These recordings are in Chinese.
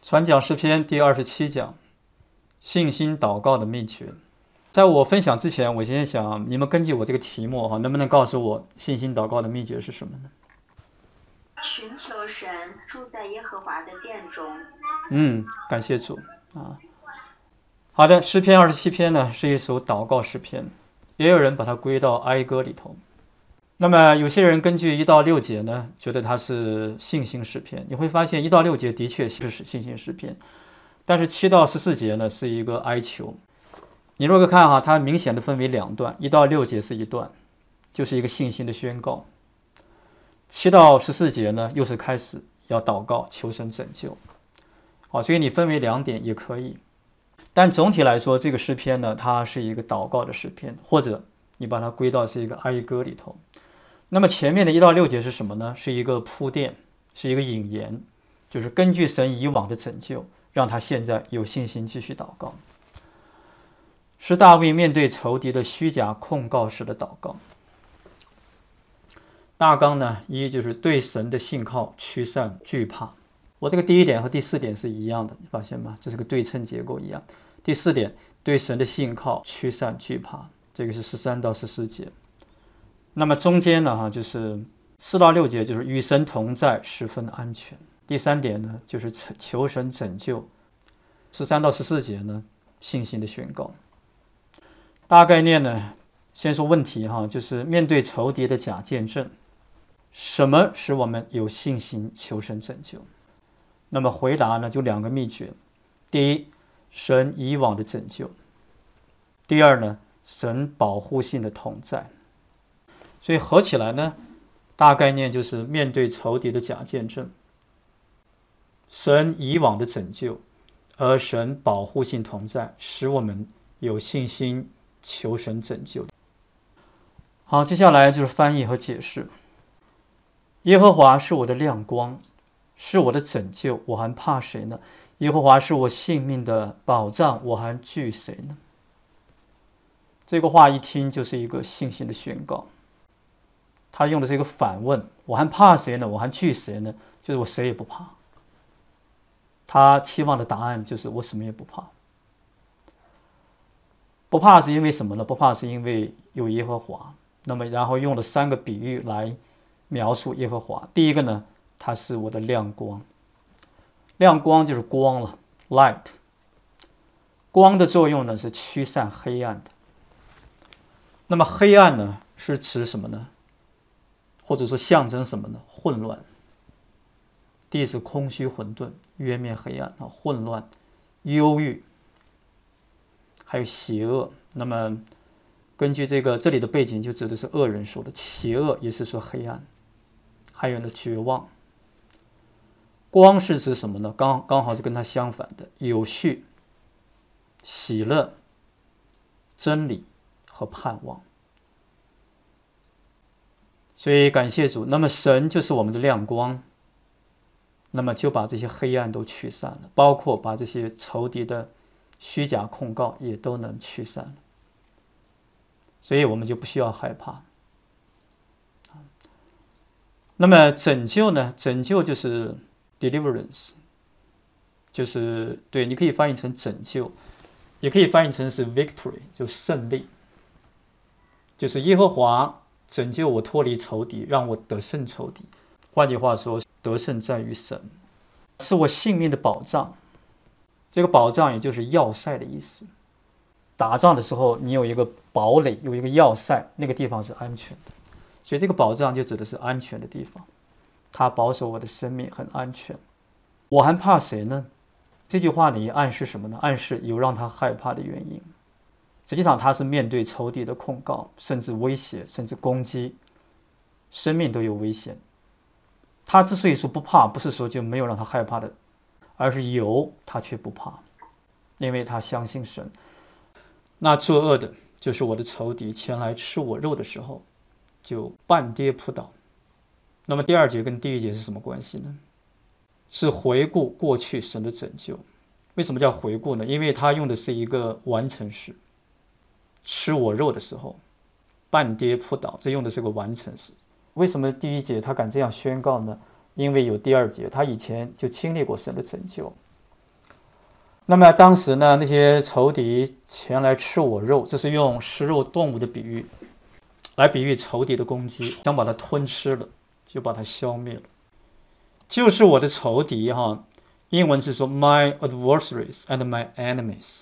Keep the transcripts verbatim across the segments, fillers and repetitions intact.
传讲诗篇第二十七讲，信心祷告的秘诀。在我分享之前，我先想你们根据我这个题目哈，能不能告诉我信心祷告的秘诀是什么呢？ 寻求神，住在耶和华的殿中。 嗯，感谢主啊。好的，诗篇二十七篇呢是一首祷告诗篇，也有人把它归到哀歌里头。那么有些人根据一到六节呢，觉得它是信心诗篇。你会发现一到六节的确是信心诗篇，但是七到十四节呢是一个哀求。你如果看哈，它明显的分为两段，一到六节是一段，就是一个信心的宣告；七到十四节呢，又是开始要祷告求神拯救。好，所以你分为两点也可以。但总体来说，这个诗篇呢，它是一个祷告的诗篇，或者你把它归到是一个哀歌里头。那么前面的一到六节是什么呢？是一个铺垫，是一个引言，就是根据神以往的拯救，让他现在有信心继续祷告。是大卫面对仇敌的虚假控告时的祷告。大纲呢，一就是对神的信靠驱散惧怕。我这个第一点和第四点是一样的，你发现吗？这是个对称结构一样。第四点，对神的信靠驱散惧怕，这个是十三到十四节。那么中间呢，哈，就是四到六节，就是与神同在，十分安全。第三点呢，就是求神拯救。十三到十四节呢，信心的宣告。大概念呢，先说问题哈，就是面对仇敌的假见证，什么使我们有信心求神拯救？那么回答呢，就两个秘诀：第一，神以往的拯救；第二呢，神保护性的同在。所以合起来呢，大概念就是面对仇敌的假见证，神以往的拯救，而神保护性同在，使我们有信心求神拯救。好，接下来就是翻译和解释。耶和华是我的亮光，是我的拯救，我还怕谁呢？耶和华是我性命的保障，我还惧谁呢？这个话一听就是一个信心的宣告。他用的是一个反问，我还怕谁呢？我还惧谁呢？就是我谁也不怕。他期望的答案就是我什么也不怕。不怕是因为什么呢？不怕是因为有耶和华。那么然后用了三个比喻来描述耶和华。第一个呢，它是我的亮光。亮光就是光了 light。 光的作用呢是驱散黑暗的。那么黑暗呢是指什么呢？或者说象征什么呢？混乱。第一是空虚混沌，渊面黑暗，混乱、忧郁，还有邪恶。那么根据这个这里的背景，就指的是恶人说的，邪恶也是说黑暗，还有呢绝望。光是指什么呢？刚刚好是跟它相反的，有序、喜乐、真理和盼望。所以感谢主，那么神就是我们的亮光，那么就把这些黑暗都驱散了，包括把这些仇敌的虚假控告也都能驱散了，所以我们就不需要害怕。那么拯救呢？拯救就是 deliverance， 就是对，你可以翻译成拯救，也可以翻译成是 victory， 就胜利，就是耶和华拯救我脱离仇敌，让我得胜仇敌。换句话说，得胜在于神，是我性命的保障。这个保障也就是要塞的意思。打仗的时候，你有一个堡垒，有一个要塞，那个地方是安全的。所以这个保障就指的是安全的地方，它保守我的生命很安全。我还怕谁呢？这句话里暗示什么呢？暗示有让他害怕的原因。实际上他是面对仇敌的控告，甚至威胁，甚至攻击，生命都有危险。他之所以说不怕，不是说就没有让他害怕的，而是有，他却不怕，因为他相信神。那作恶的就是我的仇敌，前来吃我肉的时候，就半跌扑倒。那么第二节跟第一节是什么关系呢？是回顾过去神的拯救。为什么叫回顾呢？因为他用的是一个完成时。吃我肉的时候，半跌扑倒，这用的是个完成时。为什么第一节他敢这样宣告呢？因为有第二节，他以前就经历过神的拯救， 那么当时呢，那些仇敌前来吃我肉，这是用食肉动物的比喻来比喻仇敌的攻击，想把它吞吃了，就把它消灭了。就是我的仇敌哈，英文是说 my adversaries and my enemies，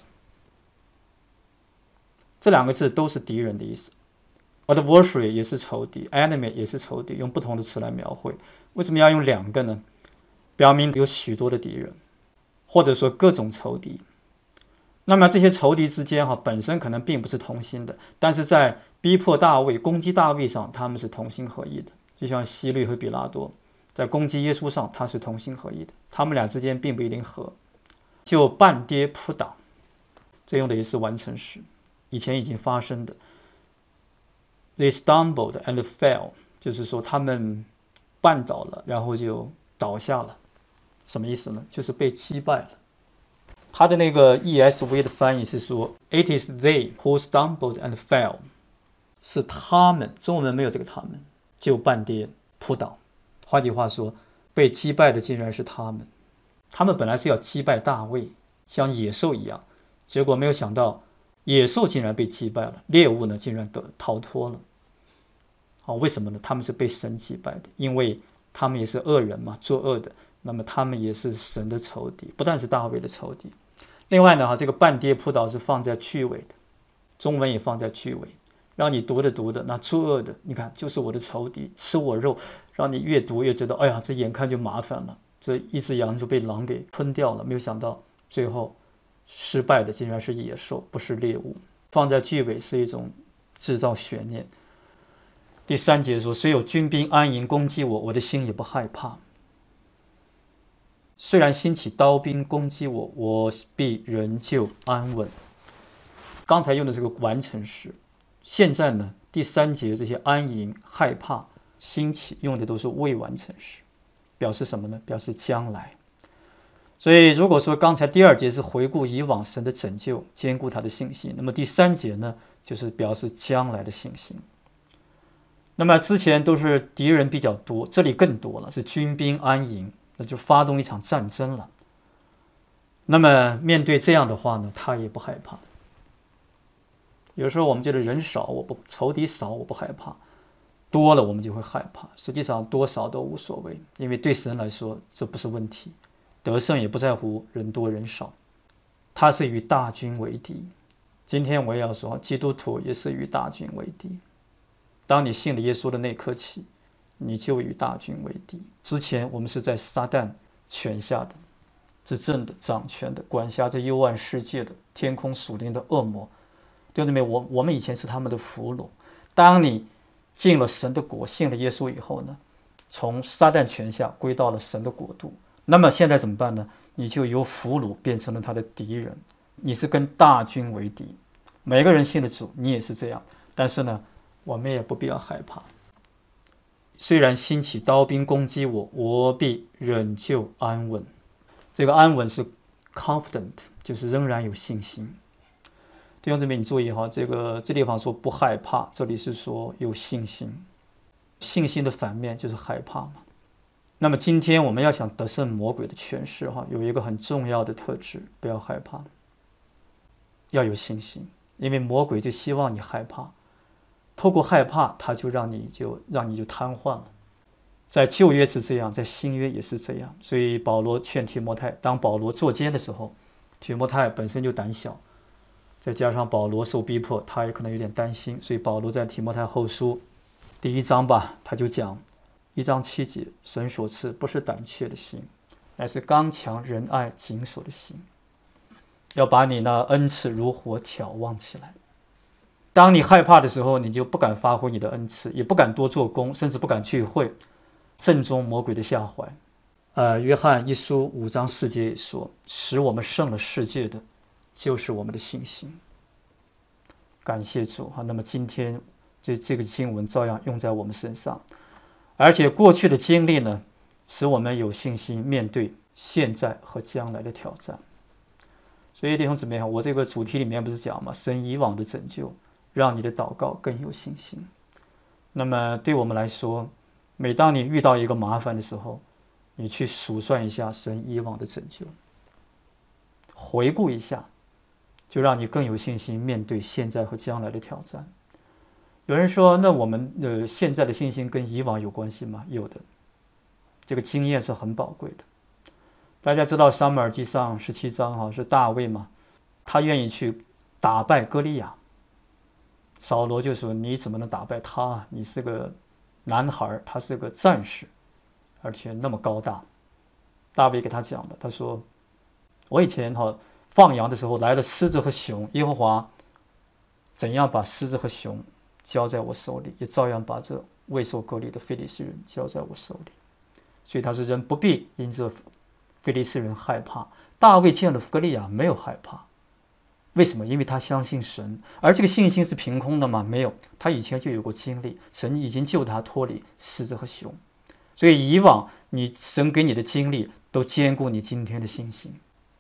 这两个字都是敌人的意思。adversary 也是仇敌， enemy 也是仇敌，用不同的词来描绘。为什么要用两个呢？表明有许多的敌人，或者说各种仇敌。那么这些仇敌之间哈，本身可能并不是同心的，但是在逼迫大卫、攻击大卫上，他们是同心合意的。就像希律和比拉多在攻击耶稣上，他是同心合意的，他们俩之间并不一定合。就半跌扑倒，这用的也是完成时，以前已经发生的。They stumbled and fell， 就是说他们绊倒了，然后就倒下了。什么意思呢？就是被击败了。他的那个 E S V 的翻译是说 ，It is they who stumbled and fell， 是他们，中文没有这个他们，就半跌扑倒。换句话说，被击败的竟然是他们。他们本来是要击败大卫，像野兽一样，结果没有想到野兽竟然被击败了，猎物呢竟然得逃脱了。好，为什么呢？他们是被神击败的，因为他们也是恶人嘛，作恶的。那么他们也是神的仇敌，不但是大卫的仇敌。另外呢，这个半跌扑倒是放在句尾的，中文也放在句尾，让你读着读的那作恶的，你看就是我的仇敌，吃我肉，让你越读越觉得，哎呀，这眼看就麻烦了，这一只羊就被狼给吞掉了。没有想到最后失败的竟然是野兽，不是猎物。放在句尾是一种制造悬念。第三节说，虽有军兵安营攻击我，我的心也不害怕。虽然兴起刀兵攻击我，我必仍旧安稳。刚才用的这个完成时，现在呢，第三节这些安营、害怕、兴起用的都是未完成时，表示什么呢？表示将来。所以如果说刚才第二节是回顾以往神的拯救，坚固他的信心，那么第三节呢，就是表示将来的信心。那么之前都是敌人比较多，这里更多了，是军兵安营，那就发动一场战争了。那么面对这样的话呢，他也不害怕。有时候我们觉得人少，我不仇敌少，我不害怕；多了我们就会害怕。实际上多少都无所谓，因为对神来说这不是问题。得胜也不在乎人多人少，他是与大军为敌。今天我也要说，基督徒也是与大军为敌。当你信了耶稣的那刻起，你就与大军为敌。之前我们是在撒旦权下的、执政的、掌权的、管辖着幽暗世界的、天空属灵的恶魔。弟兄姊妹，我我们以前是他们的俘虏。当你进了神的国，信了耶稣以后呢，从撒旦权下归到了神的国度。那么现在怎么办呢？你就由俘虏变成了他的敌人，你是跟大军为敌。每个人信了主，你也是这样。但是呢，我们也不必要害怕。虽然兴起刀兵攻击我，我必仍旧安稳。这个安稳是 confident， 就是仍然有信心。弟兄姊妹，你注意哈，这个这地方说不害怕，这里是说有信心。信心的反面就是害怕嘛。那么今天我们要想得胜魔鬼的权势哈，有一个很重要的特质，不要害怕，要有信心，因为魔鬼就希望你害怕。透过害怕，他就让你就让你就瘫痪了。在旧约是这样，在新约也是这样。所以保罗劝提摩太，当保罗坐监的时候，提摩太本身就胆小，再加上保罗受逼迫，他也可能有点担心。所以保罗在提摩太后书第一章吧，他就讲一章七节，神所赐不是胆怯的心，乃是刚强仁爱谨守的心，要把你那恩赐如火挑旺起来。当你害怕的时候，你就不敢发挥你的恩赐，也不敢多做工，甚至不敢聚会，正中魔鬼的下怀。呃，约翰一书五章四节也说，使我们胜了世界的，就是我们的信心。感谢主哈。那么今天这这个经文照样用在我们身上，而且过去的经历呢，使我们有信心面对现在和将来的挑战。所以弟兄姊妹，我这个主题里面不是讲吗？神以往的拯救，让你的祷告更有信心。那么对我们来说，每当你遇到一个麻烦的时候，你去数算一下神以往的拯救， 回顾一下，就让你更有信心面对现在和将来的挑战。有人说，那我们呃现在的信心跟以往有关系吗？有的，这个经验是很宝贵的。大家知道撒母耳记上十七章哈，是大卫嘛，他愿意去打败歌利亚。扫罗就说：“你怎么能打败他？你是个男孩，他是个战士，而且那么高大。”大卫给他讲了，他说：“我以前哈放羊的时候来了狮子和熊，耶和华怎样把狮子和熊交在我手里，也照样把这未受割礼的非利士人交在我手里。”所以他说：“人不必因这非利士人害怕。”大卫见了歌利亚没有害怕。为什么？因为他相信神，而这个信心是凭空的吗？没有，他以前就有过经历，神已经救他脱离狮子和熊，所以以往你神给你的经历都兼顾你今天的信心。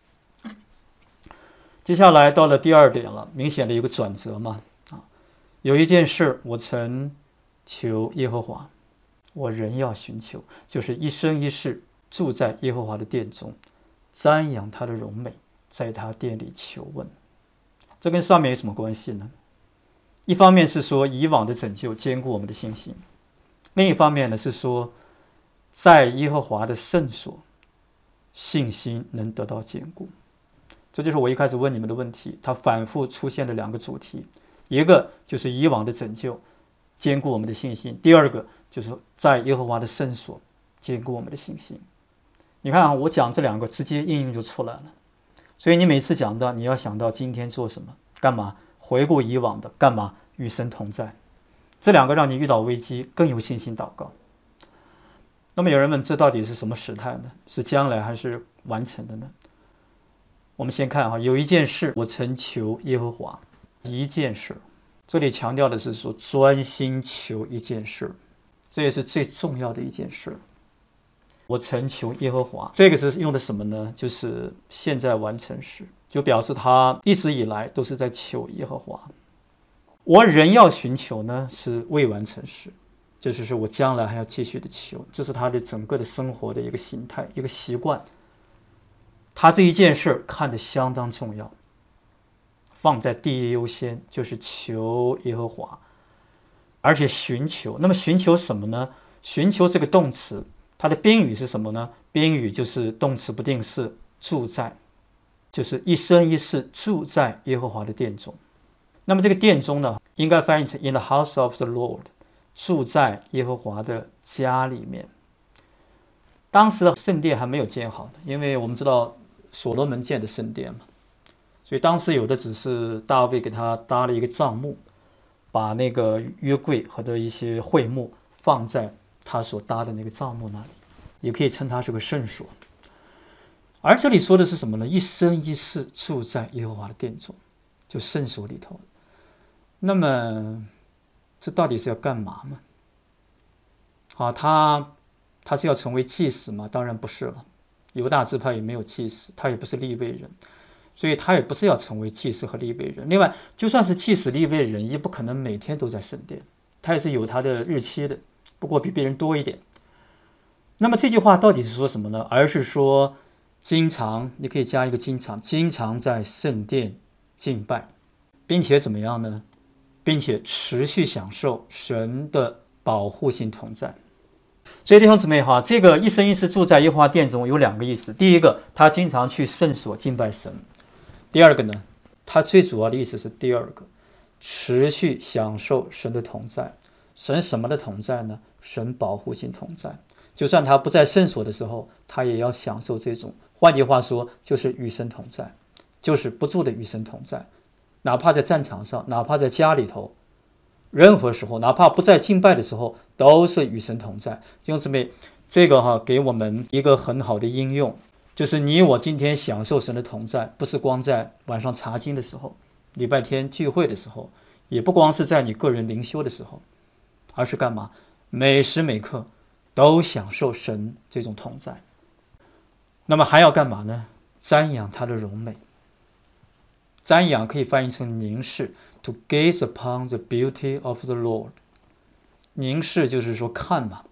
接下来到了第二点了，明显的有个转折嘛，啊，有一件事我曾求耶和华，我仍要寻求，就是一生一世住在耶和华的殿中，瞻仰他的荣美，在他殿里求问。这跟上面有什么关系呢？一方面是说以往的拯救坚固我们的信心，另一方面呢是说在耶和华的圣所，信心能得到坚固。这就是我一开始问你们的问题，它反复出现的两个主题，一个就是以往的拯救坚固我们的信心，第二个就是在耶和华的圣所坚固我们的信心。你看啊，我讲这两个直接应用就出来了。所以你每次讲到，你要想到今天做什么，干嘛？回顾以往的，干嘛？与神同在。这两个让你遇到危机更有信心祷告。那么有人问，这到底是什么时态呢？是将来还是完成的呢？我们先看哈，有一件事我曾求耶和华，一件事，这里强调的是说专心求一件事，这也是最重要的一件事。我曾求耶和华，这个是用的什么呢？就是现在完成时，就表示他一直以来都是在求耶和华。我仍要寻求呢，是未完成时，这就是我将来还要继续的求，这是他的整个的生活的一个形态，一个习惯。他这一件事看得相当重要，放在第一优先，就是求耶和华，而且寻求。那么寻求什么呢？寻求这个动词，它的宾语是什么呢？宾语就是动词不定式，住在，就是一生一世住在耶和华的殿中。那么这个殿中呢，应该翻译成 in the house of the Lord， 住在耶和华的家里面。当时的圣殿还没有建好的，因为我们知道所罗门建的圣殿嘛，所以当时有的只是大卫给他搭了一个帐幕，把那个约柜和的一些会幕放在他所搭的那个帐幕那里，也可以称它是个圣所。而这里说的是什么呢？一生一世住在耶和华的殿中，就圣所里头。那么这到底是要干嘛呢？啊，他他是要成为祭司吗？当然不是了，犹大支派也没有祭司，他也不是利未人，所以他也不是要成为祭司和利未人。另外，就算是祭司利未人，也不可能每天都在圣殿，他也是有他的日期的，不过比别人多一点。那么这句话到底是说什么呢？而是说经常，你可以加一个经常，经常在圣殿敬拜，并且怎么样呢？并且持续享受神的保护性同在。所以弟兄姊妹哈，这个一生一世住在耶和华殿中有两个意思。第一个，他经常去圣所敬拜神；第二个呢，他最主要的意思是第二个，持续享受神的同在。神什么的同在呢？神保护性同在。就算他不在圣所的时候，他也要享受这种，换句话说，就是与神同在，就是不住的与神同在。哪怕在战场上，哪怕在家里头，任何时候，哪怕不在敬拜的时候，都是与神同在。弟兄姊妹，这个哈给我们一个很好的应用，就是你我今天享受神的同在，不是光在晚上查经的时候，礼拜天聚会的时候，也不光是在你个人灵修的时候，而是干嘛？每时每刻都享受神这种同在。那么还要干嘛呢？瞻仰他的荣美。瞻仰可以翻译成凝视 ，to gaze upon the beauty of the Lord。凝视就是说看嘛，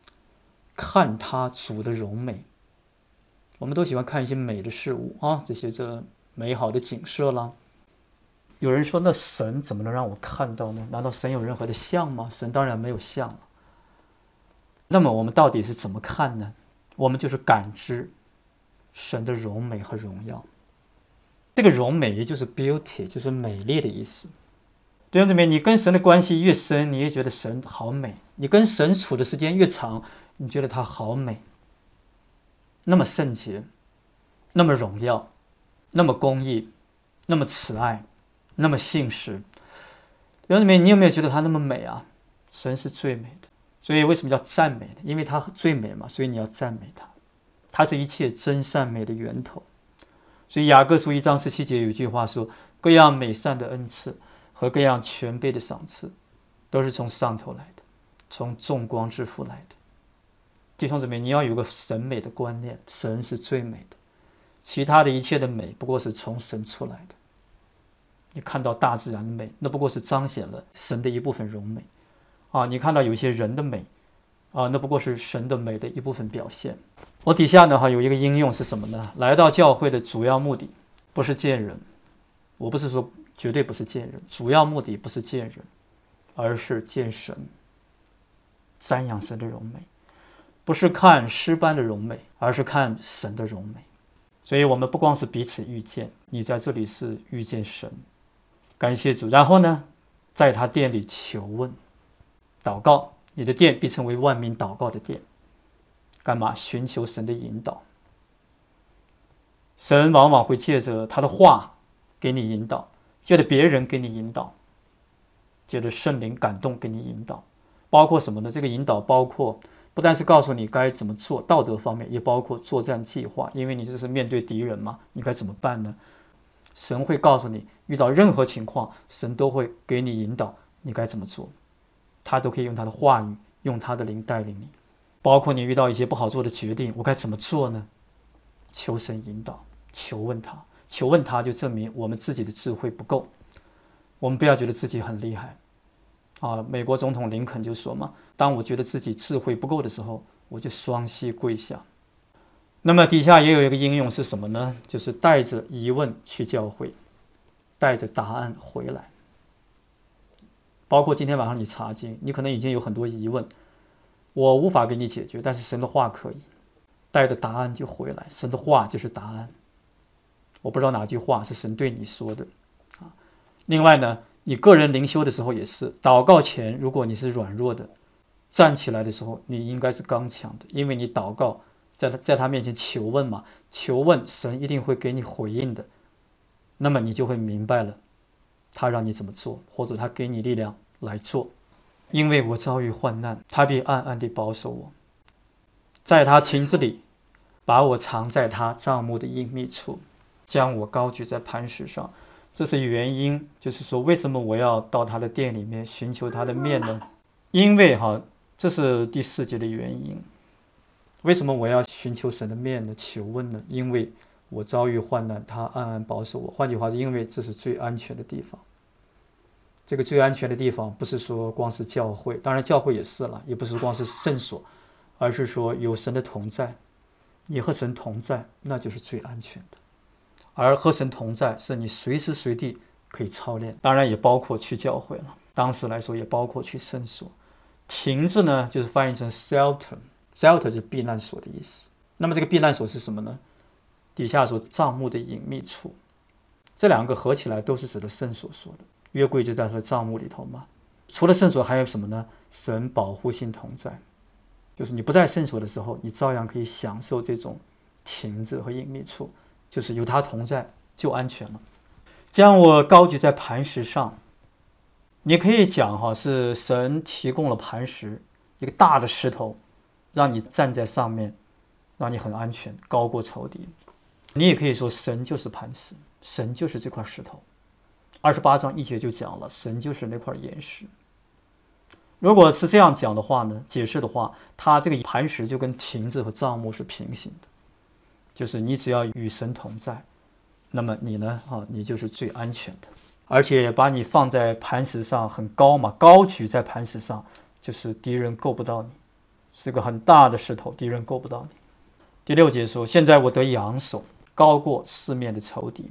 看他主的荣美。我们都喜欢看一些美的事物啊，这些这美好的景色啦。有人说，那神怎么能让我看到呢？难道神有任何的像吗？神当然没有像了。那么我们到底是怎么看呢？我们就是感知神的荣美和荣耀。这个荣美也就是 beauty， 就是美丽的意思。弟兄姊妹，你跟神的关系越深，你越觉得神好美；你跟神处的时间越长，你觉得他好美，那么圣洁，那么荣耀，那么公义，那么慈爱，那么信实。弟兄姊妹，你有没有觉得他那么美啊？神是最美的，所以为什么叫赞美呢？因为他最美嘛，所以你要赞美他。他是一切真善美的源头。所以雅各书一章十七节有一句话说：各样美善的恩赐和各样全备的赏赐，都是从上头来的，从众光之父来的。弟兄姊妹，你要有个审美的观念，神是最美的，其他的一切的美不过是从神出来的。你看到大自然的美，那不过是彰显了神的一部分荣美啊！你看到有些人的美啊，那不过是神的美的一部分表现。我底下呢哈有一个应用是什么呢？来到教会的主要目的不是见人，我不是说绝对不是见人，主要目的不是见人，而是见神，瞻仰神的荣美，不是看诗班的荣美，而是看神的荣美。所以我们不光是彼此遇见，你在这里是遇见神，感谢主。然后呢，在他殿里求问祷告，你的殿必成为万民祷告的殿。干嘛？寻求神的引导。神往往会借着他的话给你引导，借着别人给你引导，借着圣灵感动给你引导。包括什么呢？这个引导包括不但是告诉你该怎么做，道德方面，也包括作战计划，因为你这是面对敌人嘛，你该怎么办呢？神会告诉你，遇到任何情况，神都会给你引导，你该怎么做，他都可以用他的话语，用他的灵带领你。包括你遇到一些不好做的决定，我该怎么做呢？求神引导，求问他，求问他就证明我们自己的智慧不够。我们不要觉得自己很厉害啊！美国总统林肯就说嘛，当我觉得自己智慧不够的时候，我就双膝跪下。那么底下也有一个应用是什么呢？就是带着疑问去教会，带着答案回来。包括今天晚上你查经，你可能已经有很多疑问，我无法给你解决，但是神的话可以，带着答案就回来。神的话就是答案。我不知道哪句话是神对你说的啊。另外呢，你个人灵修的时候也是，祷告前如果你是软弱的，站起来的时候你应该是刚强的，因为你祷告在他在他面前求问嘛，求问神一定会给你回应的。那么你就会明白了，他让你怎么做，或者他给你力量来做。因为我遭遇患难，他必暗暗地保守我，在他亭子里把我藏在他帐幕的隐秘处，将我高举在磐石上。这是原因，就是说为什么我要到他的殿里面寻求他的面呢？因为哈，这是第四节的原因。为什么我要寻求神的面呢？求问呢？因为我遭遇患难，他暗暗保守我。换句话是因为这是最安全的地方。这个最安全的地方不是说光是教会，当然教会也是了，也不是光是圣所，而是说有神的同在，你和神同在，那就是最安全的。而和神同在是你随时随地可以操练，当然也包括去教会了，当时来说也包括去圣所。亭子呢就是翻译成 shelter， shelter 就是避难所的意思。那么这个避难所是什么呢？底下说帐幕的隐秘处，这两个合起来都是指的圣所说的。约柜就在他的帐幕里头嘛。除了圣所还有什么呢？神保护性同在，就是你不在圣所的时候，你照样可以享受这种亭子和隐秘处，就是有他同在就安全了。将我高举在磐石上，你可以讲哈，是神提供了磐石，一个大的石头，让你站在上面，让你很安全，高过仇敌。你也可以说神就是磐石，神就是这块石头。二十八章一节就讲了，神就是那块岩石。如果是这样讲的话呢，解释的话，它这个磐石就跟亭子和帐幕是平行的，就是你只要与神同在，那么你呢，啊，你就是最安全的。而且把你放在磐石上很高嘛，高举在磐石上，就是敌人够不到你，是个很大的石头，敌人够不到你。第六节说，现在我得扬手，高过四面的仇敌。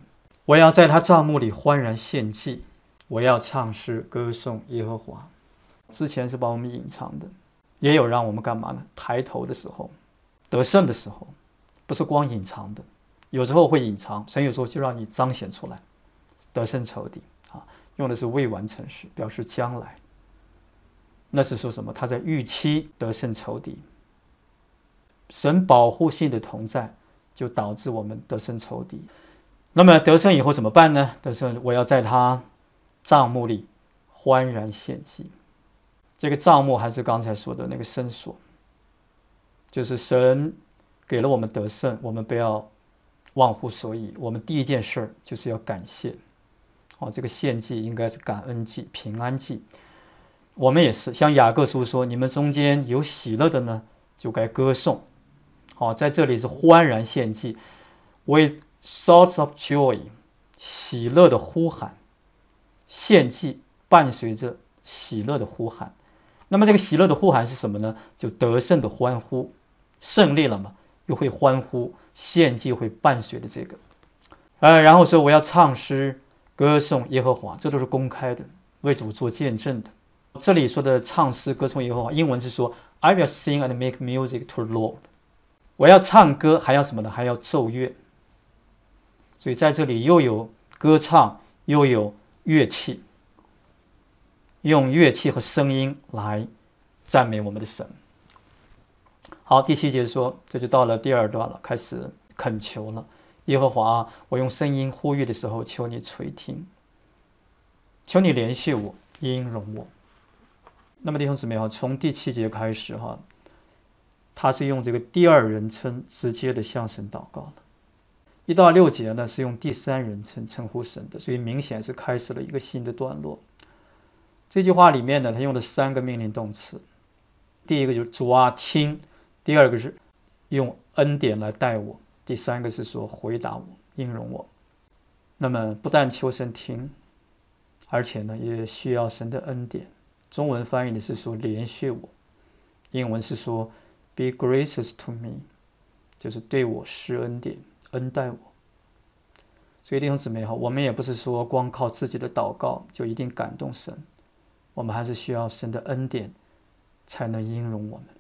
我要在他帐幕里欢然献祭，我要唱诗歌颂耶和华。之前是把我们隐藏的，也有让我们干嘛呢？抬头的时候，得胜的时候，不是光隐藏的，有时候会隐藏，神有时候就让你彰显出来，得胜仇敌啊，用的是未完成时，表示将来。那是说什么？他在预期得胜仇敌，神保护性的同在，就导致我们得胜仇敌。那么得胜以后怎么办呢？得胜，我要在他帐幕里欢然献祭。这个帐幕还是刚才说的那个圣所，就是神给了我们得胜，我们不要忘乎所以。我们第一件事就是要感谢。哦，这个献祭应该是感恩祭、平安祭。我们也是，像雅各书说，你们中间有喜乐的呢，就该歌颂。好，在这里是欢然献祭 ，with shouts of joy， 喜乐的呼喊，献祭伴随着喜乐的呼喊。那么这个喜乐的呼喊是什么呢？就得胜的欢呼，胜利了嘛，又会欢呼，献祭会伴随的这个。呃，然后说我要唱诗歌颂耶和华，这都是公开的，为主做见证的。这里说的唱诗歌颂耶和华，英文是说 I will sing and make music to the Lord。我要唱歌，还要什么呢？还要奏乐。所以在这里又有歌唱，又有乐器，用乐器和声音来赞美我们的神。好，第七节说，这就到了第二段了，开始恳求了。耶和华，我用声音呼吁的时候，求你垂听，求你怜恤我，应容我。那么弟兄姊妹哈，从第七节开始哈，他是用这个第二人称直接的向神祷告了。一到六节呢是用第三人称称呼神的，所以明显是开始了一个新的段落。这句话里面呢，他用了三个命令动词，第一个就是主啊听，第二个是用恩典来待我，第三个是说回答我，应容我。那么不但求神听，而且呢也需要神的恩典。中文翻译的是说怜恤我，英文是说 be gracious to me， 就是对我施恩典，恩待我。所以弟兄姊妹，我们也不是说光靠自己的祷告就一定感动神，我们还是需要神的恩典才能应容我们。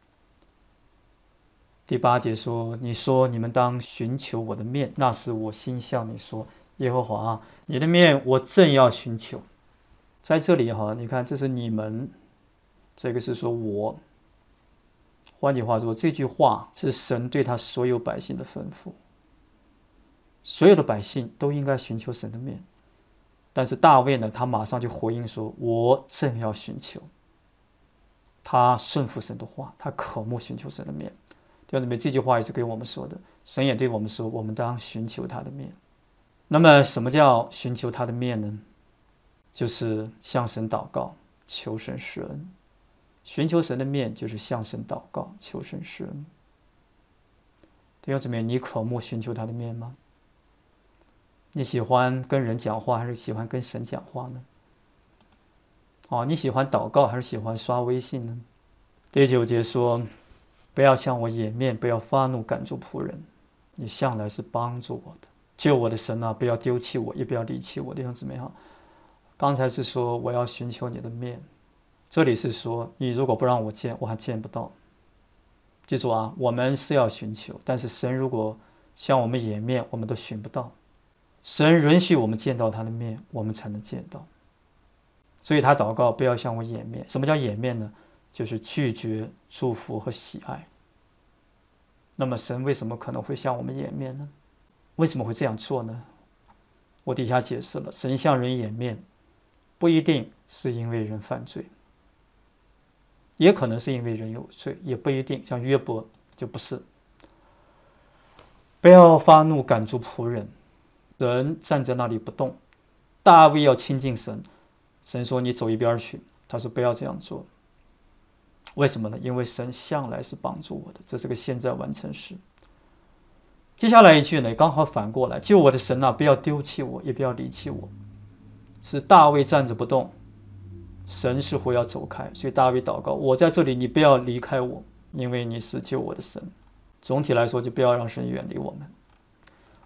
第八节说，你说你们当寻求我的面，那时我心向你说，耶和华啊，你的面我正要寻求。在这里哈，你看这是你们，这个是说我。换句话说，这句话是神对他所有百姓的吩咐，所有的百姓都应该寻求神的面。但是大卫呢，他马上就回应说，我正要寻求。他顺服神的话，他渴慕寻求神的面。弟兄姊妹，这句话也是给我们说的，神也对我们说，我们当寻求他的面。那么什么叫寻求他的面呢？就是向神祷告，求神施恩。寻求神的面就是向神祷告，求神施恩。弟兄姊妹，你渴慕寻求他的面吗？你喜欢跟人讲话还是喜欢跟神讲话呢？哦，你喜欢祷告还是喜欢刷微信呢？第九节说，不要向我掩面，不要发怒赶逐仆人，你向来是帮助我的，救我的神啊，不要丢弃我，也不要离弃我。弟兄姊妹哈，刚才是说我要寻求你的面，这里是说你如果不让我见，我还见不到。记住啊，我们是要寻求，但是神如果向我们掩面，我们都寻不到。神允许我们见到他的面，我们才能见到。所以他祷告不要向我掩面。什么叫掩面呢？就是拒绝祝福和喜爱。那么神为什么可能会向我们掩面呢？为什么会这样做呢？我底下解释了，神向人掩面不一定是因为人犯罪，也可能是因为人有罪，也不一定。像约伯就不是。不要发怒赶逐仆人，人站在那里不动。大卫要亲近神，神说你走一边去，他说不要这样做。为什么呢？因为神向来是帮助我的，这是个现在完成时。接下来一句呢，刚好反过来，救我的神啊，不要丢弃我，也不要离弃我。是大卫站着不动，神似乎要走开，所以大卫祷告，我在这里，你不要离开我，因为你是救我的神。总体来说，就不要让神远离我们。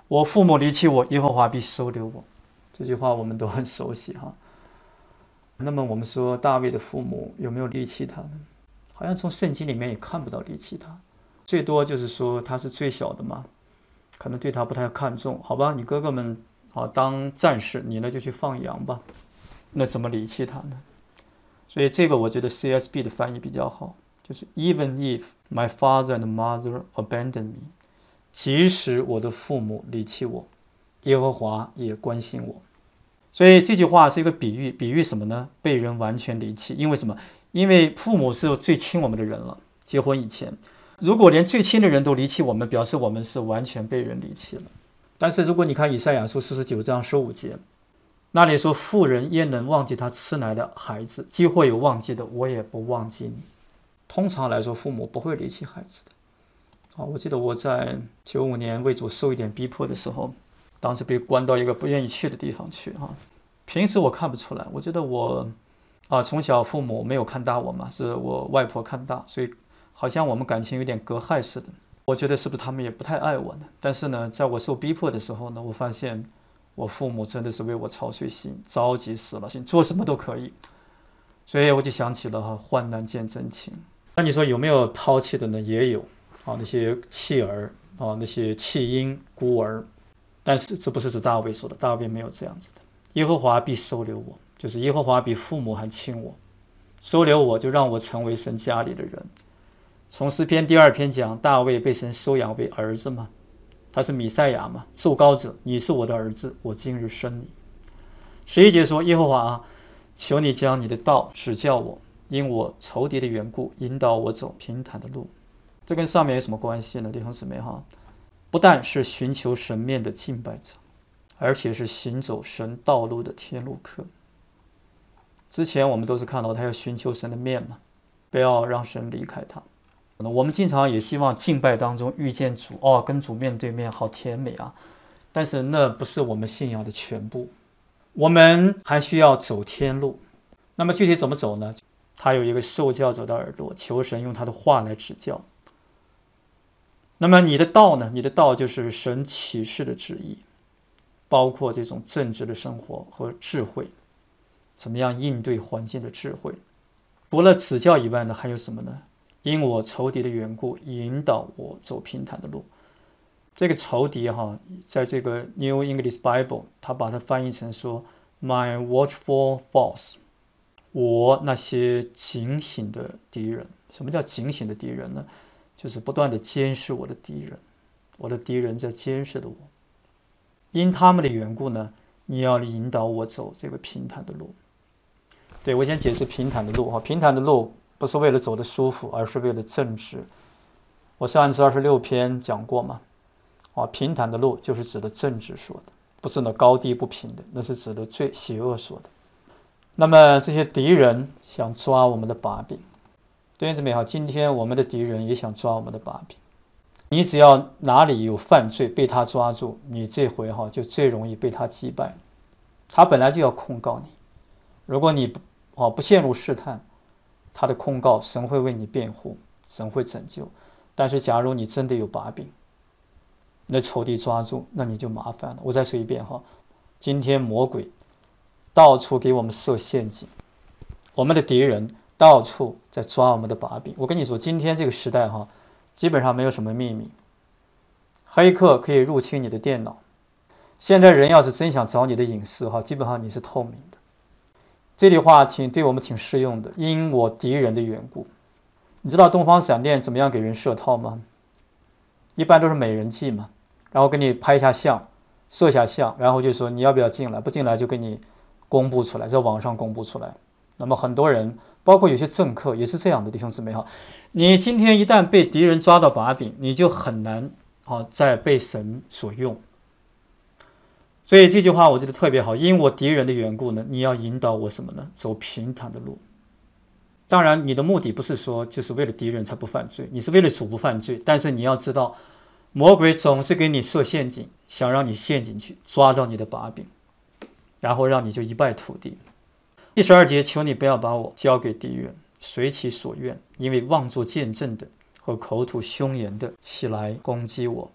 我父母离弃我，耶和华必收留我。这句话我们都很熟悉哈。那么我们说大卫的父母有没有离弃他呢？好像从圣经里面也看不到离弃他，最多就是说他是最小的嘛，可能对他不太看重。好吧，你哥哥们啊当战士，你呢就去放羊吧，那怎么离弃他呢？所以这个我觉得 C S B 的翻译比较好，就是 Even if my father and mother abandon me， 即使我的父母离弃我，耶和华也关心我。所以这句话是一个比喻，比喻什么呢？被人完全离弃。因为什么？因为父母是最亲我们的人了，结婚以前，如果连最亲的人都离弃我们，表示我们是完全被人离弃了。但是如果你看以赛亚书四十九章十五节，那里说妇人焉能忘记她吃奶的孩子，既或有忘记的，我也不忘记你。通常来说父母不会离弃孩子的。我记得我在九五年为主受一点逼迫的时候，当时被关到一个不愿意去的地方去哈。平时我看不出来，我觉得我啊从小父母没有看大我嘛，是我外婆看大，所以好像我们感情有点隔阂似的。我觉得是不是他们也不太爱我呢？但是呢，在我受逼迫的时候呢，我发现我父母真的是为我操碎心，着急死了心，做什么都可以。所以我就想起了哈，患难见真情。那你说有没有抛弃的呢？也有啊，那些弃儿啊，那些弃婴孤儿。但是这不是指大卫说的，大卫没有这样子的。耶和华必收留我，就是耶和华比父母还亲我，收留我就让我成为神家里的人。从诗篇第二篇讲，大卫被神收养为儿子嘛，他是弥赛亚嘛，受膏者，你是我的儿子，我今日生你。十一节说，耶和华啊，求你将你的道指教我，因我仇敌的缘故，引导我走平坦的路。这跟上面有什么关系呢？弟兄姊妹哈，不但是寻求神面的敬拜者，而且是行走神道路的天路客。之前我们都是看到他要寻求神的面嘛，不要让神离开他。我们经常也希望敬拜当中遇见主，哦，跟主面对面，好甜美啊！但是那不是我们信仰的全部，我们还需要走天路。那么具体怎么走呢？他有一个受教者的耳朵，求神用他的话来指教。那么你的道呢？你的道就是神启示的旨意，包括这种正直的生活和智慧，怎么样应对环境的智慧。除了指教以外呢，还有什么呢？因我仇敌的缘故，引导我走平坦的路。这个仇敌哈，在这个 New English Bible， 他把它翻译成说 My watchful foes， 我那些警醒的敌人。什么叫警醒的敌人呢？就是不断的监视我的敌人，我的敌人在监视着我。因他们的缘故呢，你要引导我走这个平坦的路。对，我先解释平坦的路哈，平坦的路不是为了走得舒服，而是为了正直。我上次二十六篇讲过嘛，啊，平坦的路就是指的正直说的，不是那高低不平的，那是指的最邪恶说的。那么这些敌人想抓我们的把柄，弟兄姊妹好，今天我们的敌人也想抓我们的把柄。你只要哪里有犯罪被他抓住，你这回哈就最容易被他击败。他本来就要控告你，如果你不啊不陷入试探，他的控告神会为你辩护，神会拯救。但是假如你真的有把柄，那仇敌抓住，那你就麻烦了。我再说一遍哈，今天魔鬼到处给我们设陷阱，我们的敌人到处在抓我们的把柄。我跟你说，今天这个时代哈，基本上没有什么秘密，黑客可以入侵你的电脑。现在人要是真想找你的隐私哈，基本上你是透明的。这句话挺对我们挺适用的，因我敌人的缘故。你知道东方闪电怎么样给人设套吗？一般都是美人计嘛，然后给你拍一下相，摄下像，然后就说你要不要进来，不进来就给你公布出来，在网上公布出来。那么很多人，包括有些政客也是这样的，弟兄姊妹哈，你今天一旦被敌人抓到把柄，你就很难啊再被神所用。所以这句话我觉得特别好，因我敌人的缘故呢，你要引导我什么呢？走平坦的路。当然你的目的不是说就是为了敌人才不犯罪，你是为了主不犯罪，但是你要知道魔鬼总是给你设陷阱，想让你陷进去，抓到你的把柄，然后让你就一败涂地。第十二节，求你不要把我交给敌人，随其所愿，因为妄作见证的和口吐凶言的起来攻击我。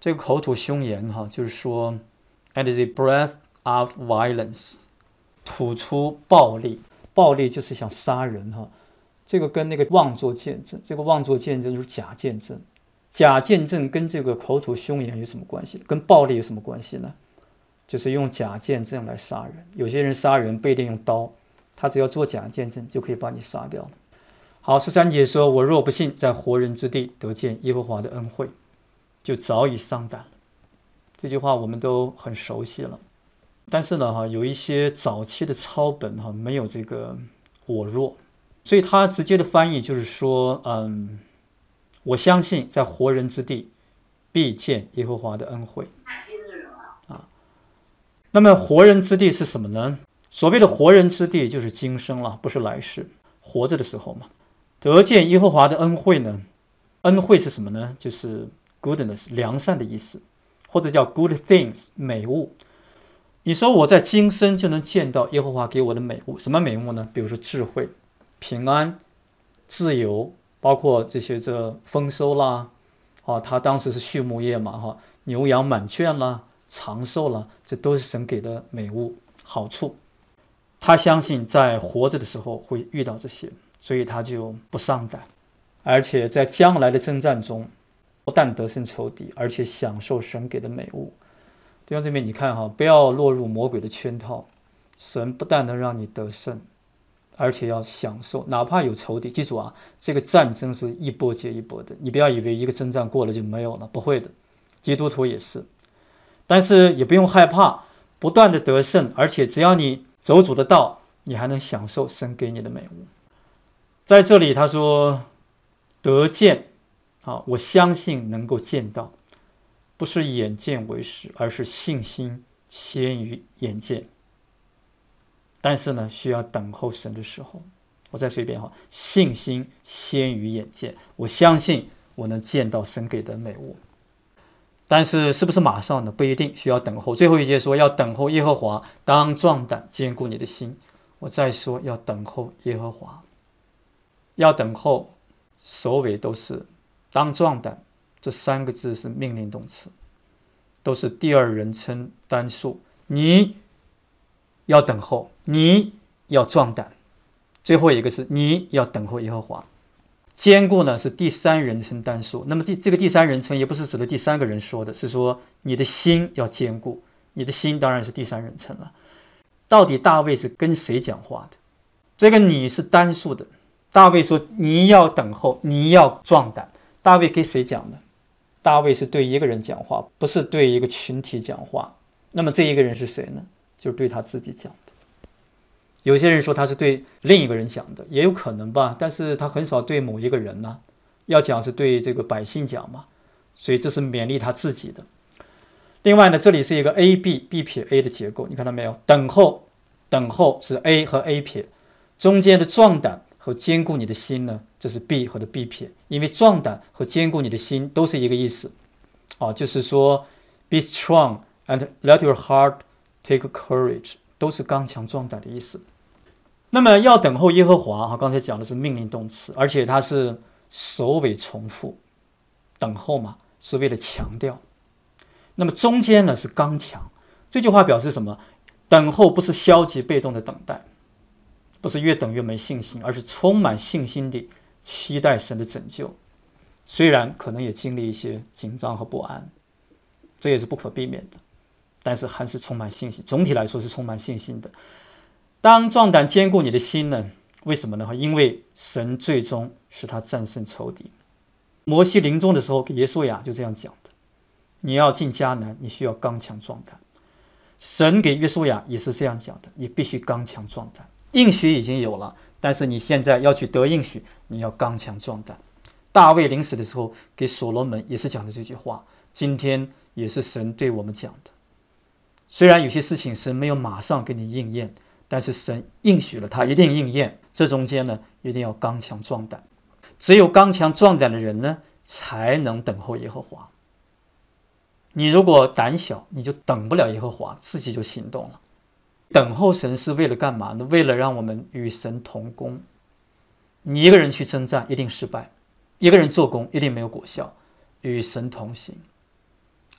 这个口吐凶言哈，就是说 and the breath of violence， 吐出暴力，暴力就是想杀人哈。这个跟那个妄作见证，这个妄作见证就是假见证，假见证跟这个口吐凶言有什么关系？跟暴力有什么关系呢？就是用假见证来杀人。有些人杀人不一定用刀，他只要做假见证就可以把你杀掉了。好，十三节说：“我若不信在活人之地得见耶和华的恩惠，就早已丧胆了。”这句话我们都很熟悉了，但是呢，哈，有一些早期的抄本哈没有这个“我若”，所以他直接的翻译就是说：“嗯，我相信在活人之地必见耶和华的恩惠。”啊，那么活人之地是什么呢？所谓的活人之地就是今生了，不是来世，活着的时候嘛。得见耶和华的恩惠呢？恩惠是什么呢？就是 goodness 良善的意思，或者叫 good things 美物。你说我在今生就能见到耶和华给我的美物，什么美物呢？比如说智慧、平安、自由，包括这些这丰收啦，啊，他当时是畜牧业嘛，哈，牛羊满圈啦，长寿啦，这都是神给的美物好处。他相信在活着的时候会遇到这些，所以他就不丧胆，而且在将来的征战中，不但得胜仇敌，而且享受神给的美物。弟兄姊妹，你看哈，不要落入魔鬼的圈套。神不但能让你得胜，而且要享受，哪怕有仇敌。记住啊，这个战争是一波接一波的，你不要以为一个征战过了就没有了，不会的。基督徒也是，但是也不用害怕，不断的得胜，而且只要你走主的道，你还能享受神给你的美物。在这里他说得见啊，我相信能够见到，不是眼见为实，而是信心先于眼见。但是呢，需要等候神的时候。我再说一遍哈，信心先于眼见。我相信我能见到神给的美物，但是是不是马上呢？不一定，需要等候。最后一节说要等候耶和华，当壮胆，坚固你的心。我再说要等候耶和华，要等候，首尾都是当壮胆，这三个字是命令动词，都是第二人称单数。你要等候，你要壮胆。最后一个是你要等候耶和华。坚固呢是第三人称单数，那么这这个第三人称也不是指的第三个人说的，是说你的心要坚固。你的心当然是第三人称了。到底大卫是跟谁讲话的？这个你是单数的。大卫说你要等候，你要壮胆。大卫给谁讲的？大卫是对一个人讲话，不是对一个群体讲话。那么这一个人是谁呢？就是对他自己讲的。有些人说他是对另一个人讲的，也有可能吧，但是他很少对某一个人呢、啊，要讲是对这个百姓讲嘛，所以这是勉励他自己的。另外呢，这里是一个 A B B 撇 A 的结构，你看到没有？等候，等候是 A 和 A 撇，中间的壮胆和坚固你的心呢，这是 B 和的 B 撇，因为壮胆和坚固你的心都是一个意思，啊，就是说 be strong and let your heart take courage， 都是刚强壮胆的意思。那么要等候耶和华，哈，刚才讲的是命令动词，而且它是首尾重复，等候嘛，是为了强调。那么中间呢是刚强，这句话表示什么？等候不是消极被动的等待，不是越等越没信心，而是充满信心地期待神的拯救。虽然可能也经历一些紧张和不安，这也是不可避免的，但是还是充满信心。总体来说是充满信心的。当壮胆坚固你的心呢？为什么呢？因为神最终使他战胜仇敌。摩西临终的时候给约书亚就这样讲的，你要进迦南，你需要刚强壮胆。神给约书亚也是这样讲的，你必须刚强壮胆。应许已经有了，但是你现在要去得应许，你要刚强壮胆。大卫临死的时候给所罗门也是讲的这句话，今天也是神对我们讲的。虽然有些事情神没有马上给你应验，但是神应许了，他一定应验。这中间呢，一定要刚强壮胆。只有刚强壮胆的人呢，才能等候耶和华。你如果胆小，你就等不了耶和华，自己就行动了。等候神是为了干嘛呢？为了让我们与神同工。你一个人去征战一定失败，一个人做工一定没有果效。与神同行，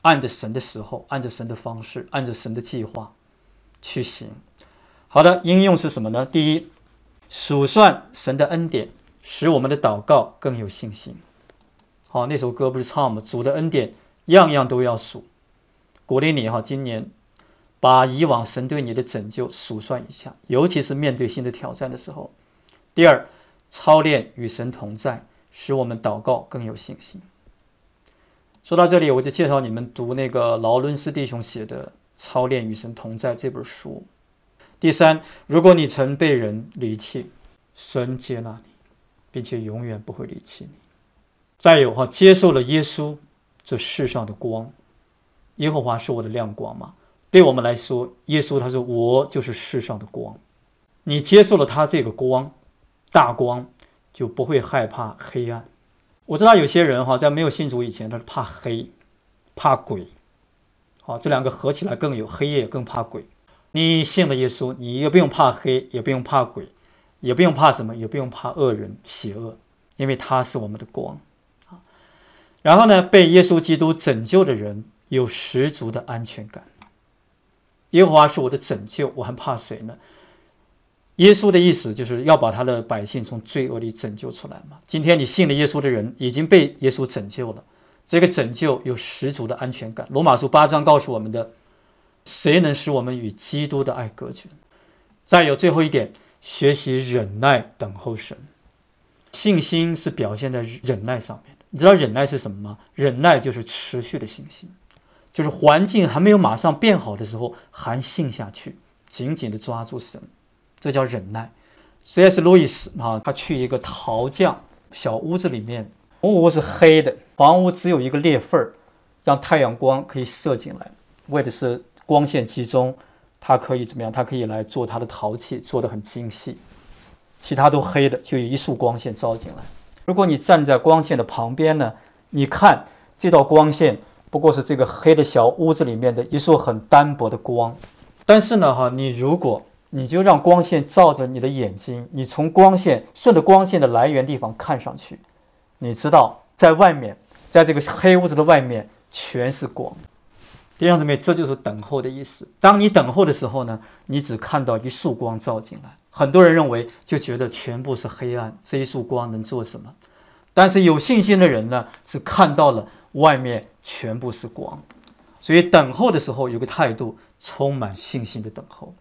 按着神的时候，按着神的方式，按着神的计划去行。好的，应用是什么呢？第一，数算神的恩典，使我们的祷告更有信心。好，那首歌不是唱吗？主的恩典样样都要数。鼓励你哈，今年把以往神对你的拯救数算一下，尤其是面对新的挑战的时候。第二，操练与神同在，使我们祷告更有信心。说到这里，我就介绍你们读那个劳伦斯弟兄写的《操练与神同在》这本书。第三，如果你曾被人离弃，神接纳你，并且永远不会离弃你。再有哈，接受了耶稣这世上的光，耶和华是我的亮光嘛。对我们来说，耶稣他说我就是世上的光。你接受了他这个光，大光，就不会害怕黑暗。我知道有些人哈，在没有信主以前，他是怕黑，怕鬼。好，这两个合起来更有，黑夜更怕鬼。你信了耶稣，你也不用怕黑，也不用怕鬼，也不用怕什么，也不用怕恶人、邪恶，因为他是我们的光。然后呢，被耶稣基督拯救的人有十足的安全感。耶和华是我的拯救，我还怕谁呢？耶稣的意思就是要把他的百姓从罪恶里拯救出来嘛。今天你信了耶稣的人已经被耶稣拯救了，这个拯救有十足的安全感。罗马书八章告诉我们的，谁能使我们与基督的爱隔绝？再有最后一点，学习忍耐等候神。信心是表现在忍耐上面的。你知道忍耐是什么吗？忍耐就是持续的信心，就是环境还没有马上变好的时候还信下去，紧紧地抓住神，这叫忍耐。C S 路易斯啊，他去一个陶匠小屋子里面，房屋是黑的，房屋只有一个裂缝，让太阳光可以射进来，为的是光线集中，它可以怎么样？它可以来做它的陶器，做得很精细。其他都黑的，就有一束光线照进来。如果你站在光线的旁边呢，你看这道光线不过是这个黑的小屋子里面的一束很单薄的光。但是呢哈，你如果你就让光线照着你的眼睛，你从光线顺着光线的来源地方看上去，你知道在外面，在这个黑屋子的外面全是光。弟兄姊妹，这就是等候的意思。当你等候的时候呢，你只看到一束光照进来。很多人认为就觉得全部是黑暗，这一束光能做什么？但是有信心的人呢，是看到了外面全部是光。所以等候的时候有个态度，充满信心的等候。